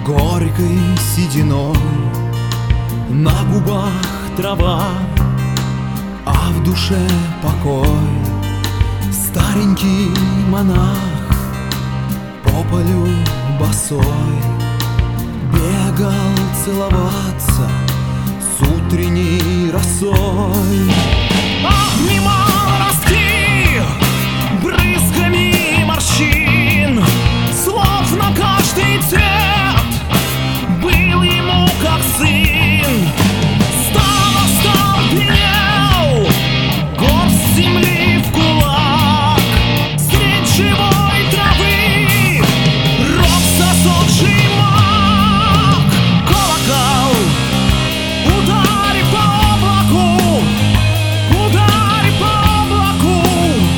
горькой сединой, на губах трава, а в душе покой. Старенький монах по полю босой бегал целоваться с утренней росой. Обнимал ростки брызгами морщин, словно каждый цвет был ему как сын. Стал белел, горсть земли в кулак, средь живой травы рос засохший мак. Колокол, ударь по облаку, ударь по облаку,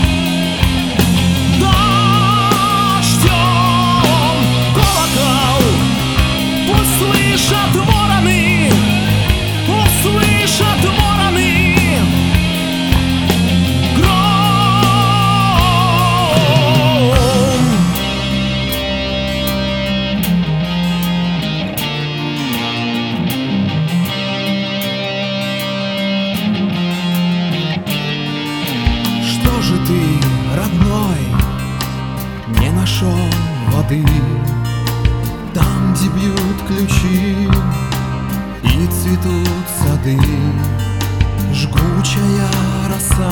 дождем. Колокол, услышат вороны, услышат вороны гром. Что же ты, родной, не нашел воды там, где бьют ключи и цветут сады? Жгучая роса,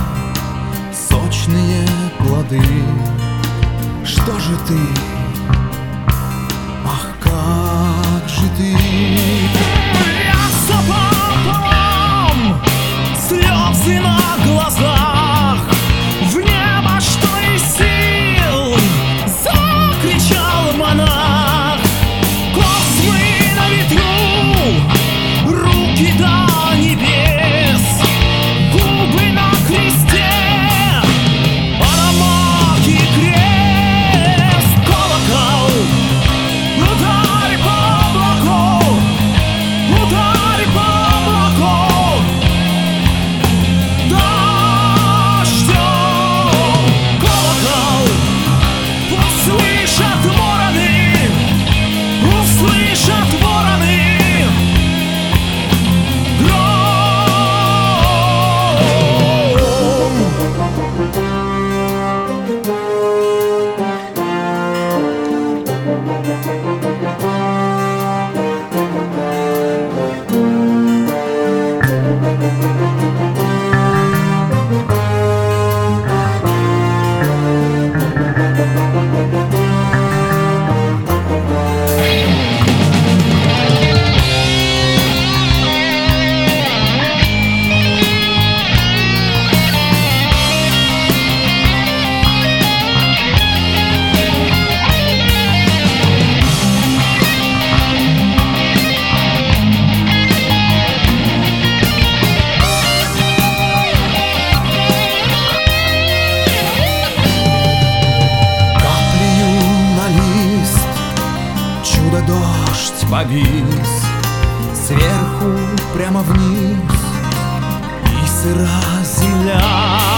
сочные плоды. Что же ты, ах, как же ты? Ряса пополам, слезы на глазах, в небо что из сил закричал монах. Космы на ветру, руки до небес, губы на кресте, аромат и крест. Колокол, ударь по облаку, ударь по облаку, дождем. Колокол, услышат вороны, услышат вороны гром. Дождь повис сверху прямо вниз, и сыра земля